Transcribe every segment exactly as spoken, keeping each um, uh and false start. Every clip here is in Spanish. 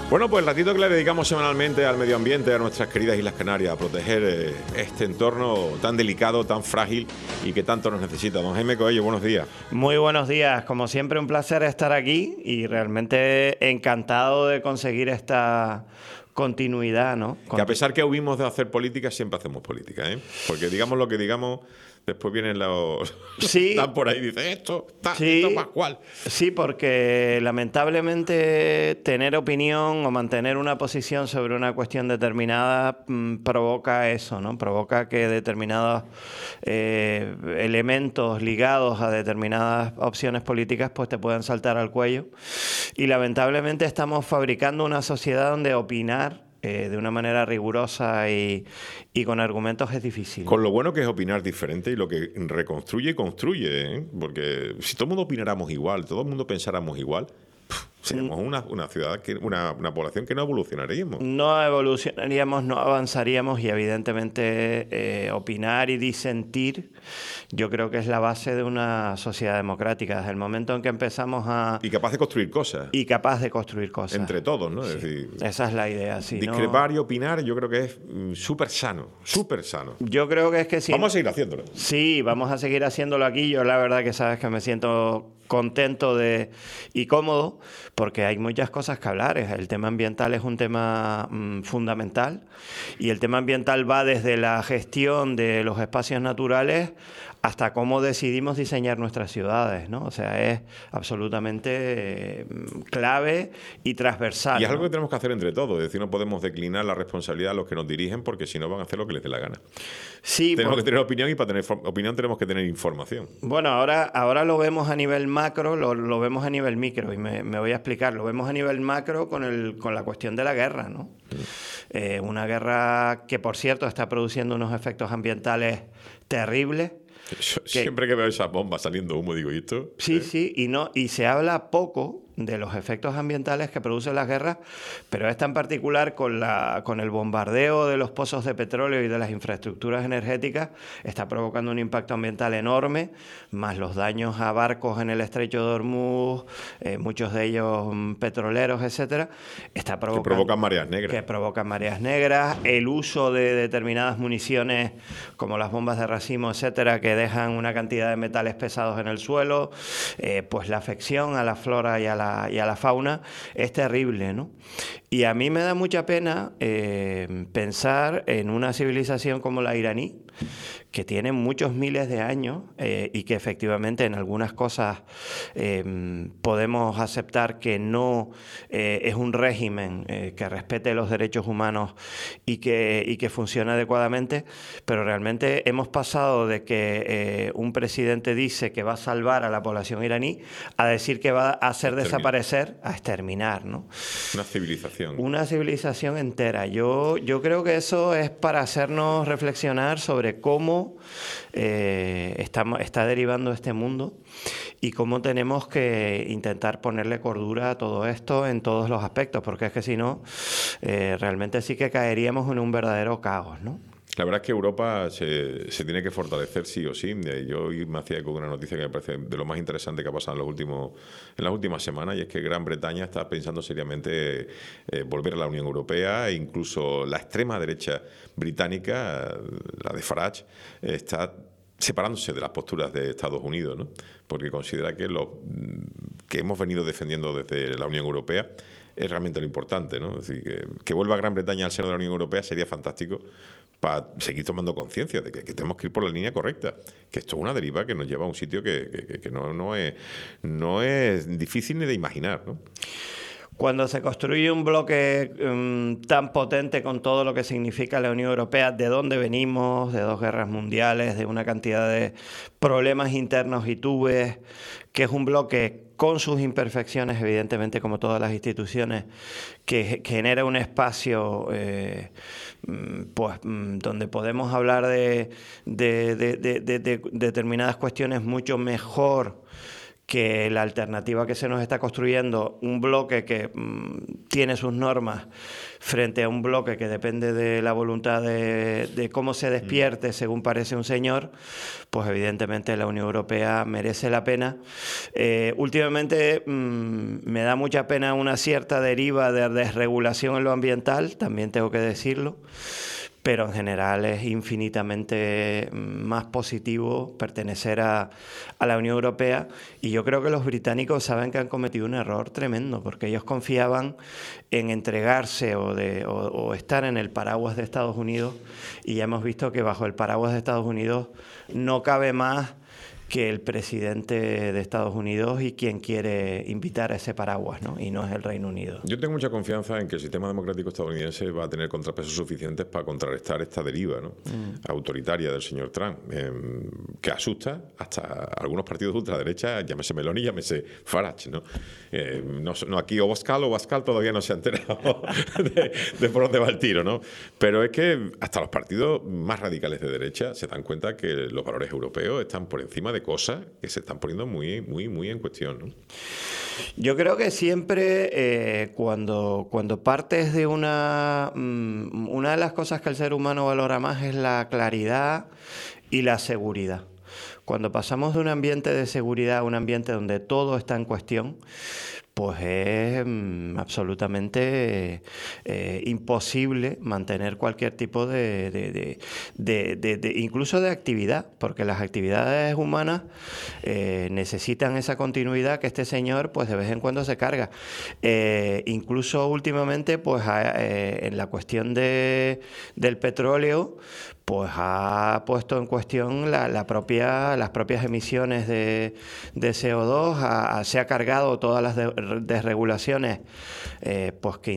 Bueno, pues el ratito que le dedicamos semanalmente al medio ambiente, a nuestras queridas Islas Canarias, a proteger eh, este entorno tan delicado, tan frágil y que tanto nos necesita. Don Jaime Coello, buenos días. Muy buenos días. Como siempre, un placer estar aquí y realmente encantado de conseguir esta continuidad, ¿no? Que a pesar que huimos de hacer política, siempre hacemos política, ¿eh? Porque digamos lo que digamos, después vienen los... Sí. Están por ahí y dicen esto, está, Sí. esto más cual. Sí, porque lamentablemente tener opinión o mantener una posición sobre una cuestión determinada mmm, provoca eso, ¿no? Provoca que determinados eh, elementos ligados a determinadas opciones políticas pues te puedan saltar al cuello. Y lamentablemente estamos fabricando una sociedad donde opinar Eh, de una manera rigurosa y, y con argumentos es difícil. Con lo bueno que es opinar diferente y lo que reconstruye y construye, ¿eh? Porque si todo el mundo opináramos igual, todo el mundo pensáramos igual, seríamos una, una ciudad, que, una, una población que no evolucionaríamos. No evolucionaríamos, no avanzaríamos y evidentemente eh, opinar y disentir yo creo que es la base de una sociedad democrática. Desde el momento en que empezamos a... Y capaz de construir cosas. Y capaz de construir cosas. Entre todos, ¿no? Sí. Es decir, esa es la idea. Sí, discrepar ¿no? y opinar yo creo que es súper sano, súper sano. Yo creo que es que sí. Vamos a seguir haciéndolo. Sí, vamos a seguir haciéndolo aquí. Yo la verdad que sabes que me siento contento de y cómodo porque hay muchas cosas que hablar. El tema ambiental es un tema mmm, fundamental y el tema ambiental va desde la gestión de los espacios naturales hasta cómo decidimos diseñar nuestras ciudades, ¿no? O sea, es absolutamente eh, clave y transversal. Y es algo ¿no? que tenemos que hacer entre todos. Es decir, no podemos declinar la responsabilidad a los que nos dirigen porque si no van a hacer lo que les dé la gana. Sí, tenemos por... que tener opinión y para tener opinión tenemos que tener información. Bueno, ahora, ahora lo vemos a nivel macro, lo, lo vemos a nivel micro y me, me voy a explicar. Lo vemos a nivel macro con, el, con la cuestión de la guerra, ¿no? Mm. Eh, una guerra que, por cierto, está produciendo unos efectos ambientales terribles. Yo, siempre que veo esas bombas saliendo humo digo, ¿y esto? Sí, ¿Eh? sí, y, no, y se habla poco de los efectos ambientales que producen las guerras, pero esta en particular con, la, con el bombardeo de los pozos de petróleo y de las infraestructuras energéticas está provocando un impacto ambiental enorme, más los daños a barcos en el estrecho de Hormuz, eh, muchos de ellos mm, petroleros, etcétera, está provocando, que provocan mareas negras. Que provocan mareas negras, el uso de determinadas municiones como las bombas de racimo, etcétera, que dejan una cantidad de metales pesados en el suelo, eh, pues la afección a la flora y a la y a la fauna es terrible, ¿no? Y a mí me da mucha pena eh, pensar en una civilización como la iraní, que tiene muchos miles de años eh, y que efectivamente en algunas cosas eh, podemos aceptar que no eh, es un régimen eh, que respete los derechos humanos y que, y que funcione adecuadamente, pero realmente hemos pasado de que eh, un presidente dice que va a salvar a la población iraní a decir que va a hacer desaparecer, a exterminar, ¿no? Una civilización. Una civilización entera. Yo, yo creo que eso es para hacernos reflexionar sobre cómo eh, está, está derivando este mundo y cómo tenemos que intentar ponerle cordura a todo esto en todos los aspectos, porque es que si no, eh, realmente sí que caeríamos en un verdadero caos, ¿no? La verdad es que Europa se, se tiene que fortalecer sí o sí. Yo hoy me hacía con una noticia que me parece de lo más interesante que ha pasado en, los últimos, en las últimas semanas, y es que Gran Bretaña está pensando seriamente eh, volver a la Unión Europea e incluso la extrema derecha británica, la de Farage, está separándose de las posturas de Estados Unidos, ¿no? Porque considera que lo que hemos venido defendiendo desde la Unión Europea es realmente lo importante, ¿no? Es decir, que, que vuelva Gran Bretaña al seno de la Unión Europea sería fantástico para seguir tomando conciencia de que, que tenemos que ir por la línea correcta, que esto es una deriva que nos lleva a un sitio que, que, que no, no, es, no es difícil ni de imaginar, ¿no? Cuando se construye un bloque um, tan potente con todo lo que significa la Unión Europea, de dónde venimos, de dos guerras mundiales, de una cantidad de problemas internos y tubes, que es un bloque con sus imperfecciones, evidentemente, como todas las instituciones, que, que genera un espacio eh, pues, donde podemos hablar de, de, de, de, de, de determinadas cuestiones mucho mejor que la alternativa que se nos está construyendo, un bloque que mmm, tiene sus normas frente a un bloque que depende de la voluntad de, de cómo se despierte, según parece un señor, pues evidentemente la Unión Europea merece la pena. Eh, últimamente mmm, me da mucha pena una cierta deriva de desregulación en lo ambiental, también tengo que decirlo, pero en general es infinitamente más positivo pertenecer a, a la Unión Europea, y yo creo que los británicos saben que han cometido un error tremendo, porque ellos confiaban en entregarse o, de, o, o estar en el paraguas de Estados Unidos, y ya hemos visto que bajo el paraguas de Estados Unidos no cabe más que el presidente de Estados Unidos y quien quiere invitar a ese paraguas, ¿no? Y no es el Reino Unido. Yo tengo mucha confianza en que el sistema democrático estadounidense va a tener contrapesos suficientes para contrarrestar esta deriva, ¿no? mm. autoritaria del señor Trump, eh, que asusta hasta algunos partidos de ultraderecha, llámese Meloni, llámese Farage, ¿no? Eh, no, no aquí Obascal, Obascal todavía no se ha enterado de, de por dónde va el tiro, ¿no? Pero es que hasta los partidos más radicales de derecha se dan cuenta que los valores europeos están por encima de cosas que se están poniendo muy, muy, muy en cuestión, ¿no? Yo creo que siempre eh, cuando, cuando partes de una... Mmm, una de las cosas que el ser humano valora más es la claridad y la seguridad. Cuando pasamos de un ambiente de seguridad a un ambiente donde todo está en cuestión, pues es mm, absolutamente eh, imposible mantener cualquier tipo de, de, de, de, de, de, incluso de actividad, porque las actividades humanas eh, necesitan esa continuidad que este señor, pues de vez en cuando se carga. Eh, incluso últimamente, pues eh, en la cuestión de, del petróleo, pues ha puesto en cuestión la, la propia, las propias emisiones de, de C O dos, a, a, se ha cargado todas las de, desregulaciones eh, pues que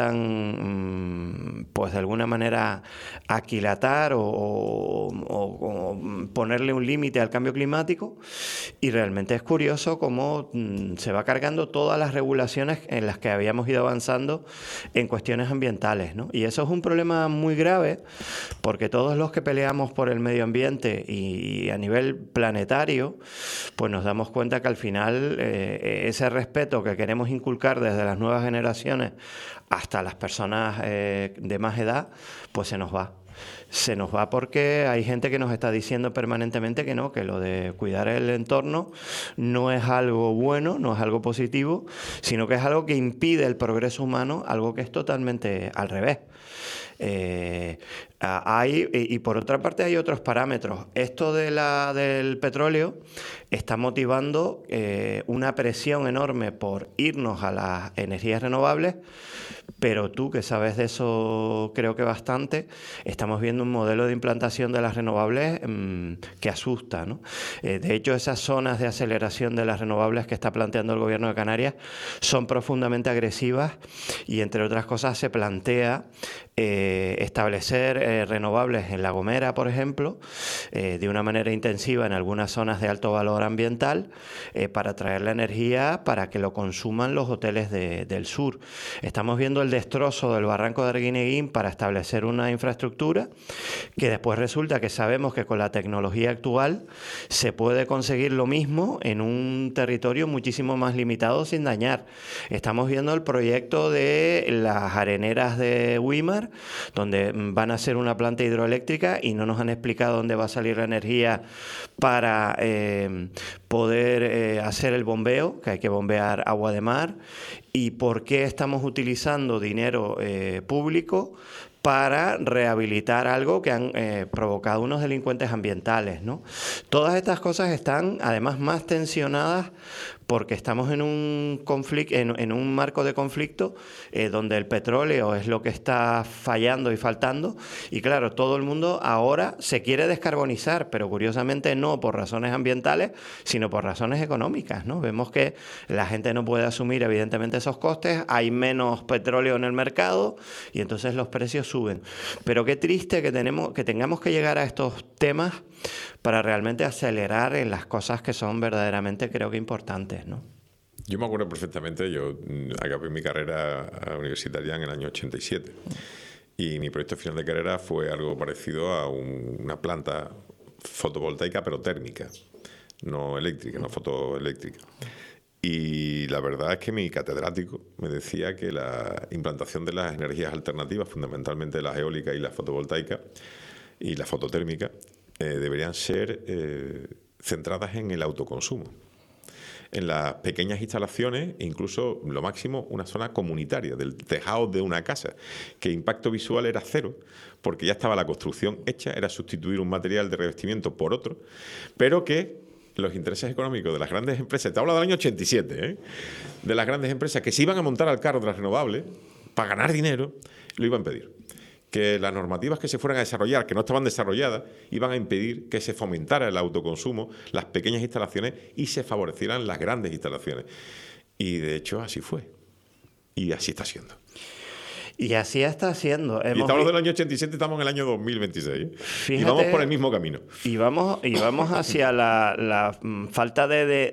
intentan mmm, pues de alguna manera aquilatar o, o, o, o ponerle un límite al cambio climático, y realmente es curioso cómo mmm, se va cargando todas las regulaciones en las que habíamos ido avanzando en cuestiones ambientales, ¿no? Y eso es un problema muy grave, porque todos los que peleamos por el medio ambiente y a nivel planetario, pues nos damos cuenta que al final eh, ese respeto que queremos inculcar desde las nuevas generaciones hasta las personas eh, de más edad, pues se nos va. Se nos va porque hay gente que nos está diciendo permanentemente que no, que lo de cuidar el entorno no es algo bueno, no es algo positivo, sino que es algo que impide el progreso humano, algo que es totalmente al revés. Eh, hay, y por otra parte hay otros parámetros. Esto de la, del petróleo está motivando eh, una presión enorme por irnos a las energías renovables, pero tú, que sabes de eso creo que bastante, estamos viendo un modelo de implantación de las renovables mmm, que asusta, ¿no? Eh, de hecho, esas zonas de aceleración de las renovables que está planteando el gobierno de Canarias son profundamente agresivas, y entre otras cosas se plantea eh, establecer eh, renovables en La Gomera, por ejemplo, eh, de una manera intensiva en algunas zonas de alto valor ambiental, eh, para traer la energía para que lo consuman los hoteles de, del sur. Estamos viendo el destrozo del barranco de Arguineguín para establecer una infraestructura que después resulta que sabemos que con la tecnología actual se puede conseguir lo mismo en un territorio muchísimo más limitado sin dañar. Estamos viendo el proyecto de las areneras de Wimar, donde van a hacer una planta hidroeléctrica y no nos han explicado dónde va a salir la energía para eh, poder eh, hacer el bombeo, que hay que bombear agua de mar, y por qué estamos utilizando dinero eh, público para rehabilitar algo que han eh, provocado unos delincuentes ambientales, ¿no? Todas estas cosas están además más tensionadas porque estamos en un conflicto, en, en un marco de conflicto eh, donde el petróleo es lo que está fallando y faltando, y claro, todo el mundo ahora se quiere descarbonizar, pero curiosamente no por razones ambientales, sino por razones económicas, ¿no? Vemos que la gente no puede asumir evidentemente esos costes, hay menos petróleo en el mercado y entonces los precios suben. Pero qué triste que tenemos, que tengamos que llegar a estos temas para realmente acelerar en las cosas que son verdaderamente, creo que importantes, ¿no? Yo me acuerdo perfectamente, yo acabé mi carrera universitaria en el año ochenta y siete y mi proyecto final de carrera fue algo parecido a un, una planta fotovoltaica pero térmica. no eléctrica, no fotoeléctrica. Y la verdad es que mi catedrático me decía que la implantación de las energías alternativas, fundamentalmente las eólicas y las fotovoltaicas y la fototérmica, eh, deberían ser eh, centradas en el autoconsumo. En las pequeñas instalaciones, incluso lo máximo una zona comunitaria, del tejado de una casa, que impacto visual era cero, porque ya estaba la construcción hecha, era sustituir un material de revestimiento por otro, pero que los intereses económicos de las grandes empresas, te hablo del año ochenta y siete, ¿eh? de las grandes empresas que se iban a montar al carro de las renovables para ganar dinero, lo iban a impedir. Que las normativas que se fueran a desarrollar, que no estaban desarrolladas, iban a impedir que se fomentara el autoconsumo, las pequeñas instalaciones y se favorecieran las grandes instalaciones. Y de hecho así fue. Y así está siendo. Y así está siendo. Hemos... Y estamos del año ochenta y siete, estamos en el año dos mil veintiséis. Fíjate, y vamos por el mismo camino. Y vamos, y vamos hacia la, la falta de, de...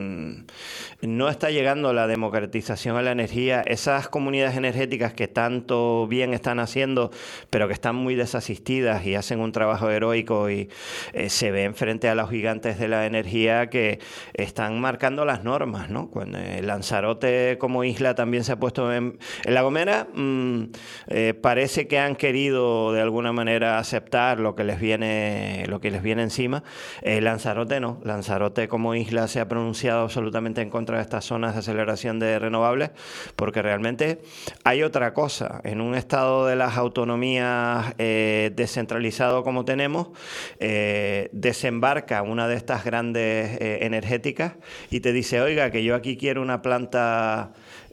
No está llegando la democratización a la energía. Esas comunidades energéticas que tanto bien están haciendo, pero que están muy desasistidas y hacen un trabajo heroico y eh, se ven frente a los gigantes de la energía que están marcando las normas, ¿no? Cuando Lanzarote como isla también se ha puesto en... En La Gomera... Mmm, Eh, parece que han querido de alguna manera aceptar lo que les viene, lo que les viene encima. Eh, Lanzarote no. Lanzarote como isla se ha pronunciado absolutamente en contra de estas zonas de aceleración de renovables, porque realmente hay otra cosa. En un estado de las autonomías eh, descentralizado como tenemos, eh, desembarca una de estas grandes eh, energéticas y te dice, oiga, que yo aquí quiero una planta...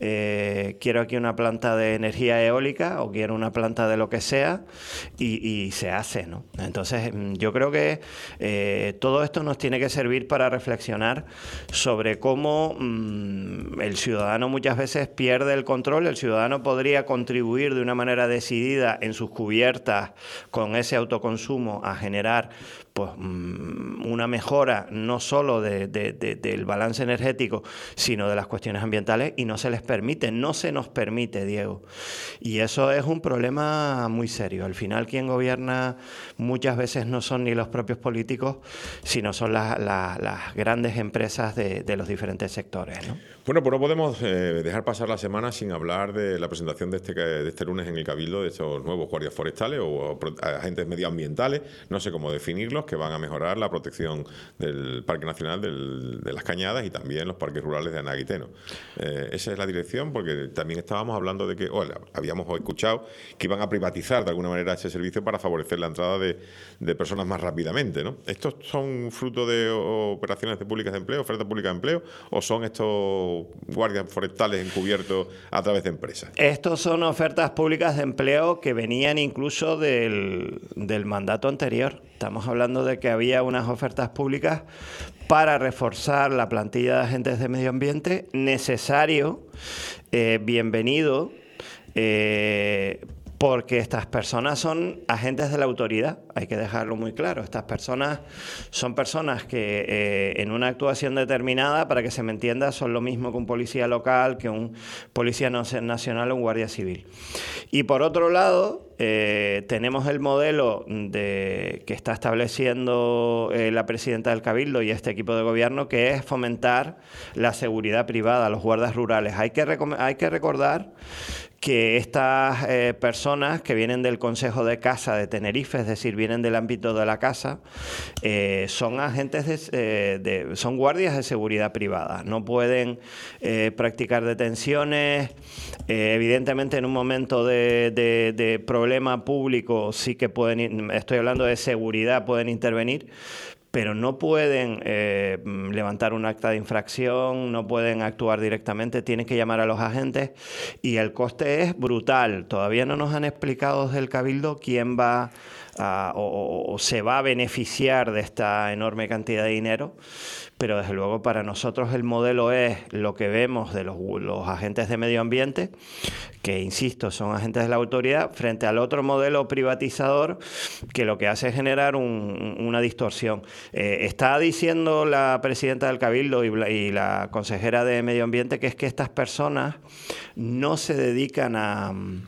Eh, quiero aquí una planta de energía eólica o quiero una planta de lo que sea y, y se hace, ¿no? Entonces yo creo que eh, todo esto nos tiene que servir para reflexionar sobre cómo mmm, el ciudadano muchas veces pierde el control. El ciudadano podría contribuir de una manera decidida en sus cubiertas con ese autoconsumo a generar pues una mejora no solo de, de, de, del balance energético, sino de las cuestiones ambientales, y no se les permite, no se nos permite, Diego. Y eso es un problema muy serio. Al final quien gobierna muchas veces no son ni los propios políticos, sino son la, la, las grandes empresas de, de los diferentes sectores, ¿no? Bueno, pues no podemos eh, dejar pasar la semana sin hablar de la presentación de este, de este lunes en el Cabildo de estos nuevos guardias forestales o, o agentes medioambientales, no sé cómo definirlos, que van a mejorar la protección del Parque Nacional del, de las Cañadas y también los parques rurales de Anaguiteno. Eh, esa es la dirección, porque también estábamos hablando de que, o habíamos escuchado que iban a privatizar de alguna manera ese servicio para favorecer la entrada de, de personas más rápidamente, ¿no? ¿Estos son fruto de operaciones de públicas de empleo, ofertas públicas de empleo, o son estos guardias forestales encubiertos a través de empresas? Estos son ofertas públicas de empleo que venían incluso del, del mandato anterior. Estamos hablando de que había unas ofertas públicas para reforzar la plantilla de agentes de medio ambiente, necesario, eh, bienvenido, eh, porque estas personas son agentes de la autoridad, hay que dejarlo muy claro. Estas personas son personas que eh, en una actuación determinada, para que se me entienda, son lo mismo que un policía local, que un policía nacional o un guardia civil. Y por otro lado, eh, tenemos el modelo de, que está estableciendo eh, la presidenta del Cabildo y este equipo de gobierno, que es fomentar la seguridad privada, los guardas rurales. Hay que, hay que recordar que estas eh, personas que vienen del Consejo de Casa de Tenerife, es decir, vienen del ámbito de la casa, eh, son agentes, de, eh, de, son guardias de seguridad privada. No pueden eh, practicar detenciones. Eh, evidentemente, en un momento de, de, de problema público sí que pueden, estoy hablando de seguridad, pueden intervenir, pero no pueden eh, levantar un acta de infracción, no pueden actuar directamente, tienen que llamar a los agentes y el coste es brutal. Todavía no nos han explicado desde el Cabildo quién va a, o, o se va a beneficiar de esta enorme cantidad de dinero, pero desde luego para nosotros el modelo es lo que vemos de los, los agentes de medio ambiente, que insisto, son agentes de la autoridad, frente al otro modelo privatizador que lo que hace es generar un, una distorsión. Eh, está diciendo la presidenta del Cabildo y, y la consejera de Medio Ambiente que es que estas personas no se dedican a...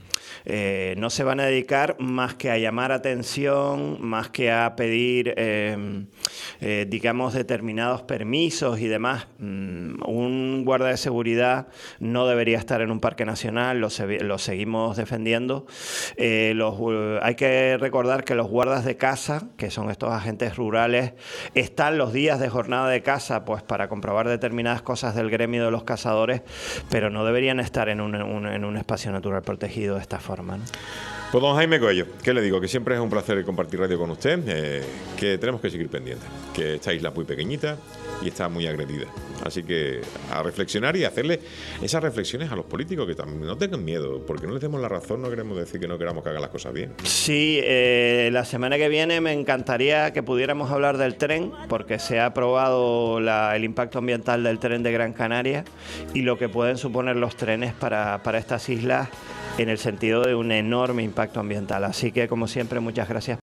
eh, no se van a dedicar más que a llamar atención, más que a pedir, eh, eh, digamos, determinados permisos y demás. Mm, un guarda de seguridad no debería estar en un parque nacional, lo, se, lo seguimos defendiendo. Eh, los, uh, hay que recordar que los guardas de caza, que son estos agentes rurales, están los días de jornada de caza pues para comprobar determinadas cosas del gremio de los cazadores, pero no deberían estar en un, un, en un espacio natural protegido de esta forma, ¿no? Pues don Jaime Coello, ¿qué le digo? Que siempre es un placer compartir radio con usted, eh, que tenemos que seguir pendientes, que esta isla es muy pequeñita y está muy agredida. Así que a reflexionar y hacerle esas reflexiones a los políticos, que también no tengan miedo, porque no les demos la razón, no queremos decir que no queramos que hagan las cosas bien. Sí, eh, la semana que viene me encantaría que pudiéramos hablar del tren, porque se ha aprobado la, el impacto ambiental del tren de Gran Canaria y lo que pueden suponer los trenes para, para estas islas en el sentido de un enorme impacto ambiental. Así que, como siempre, muchas gracias.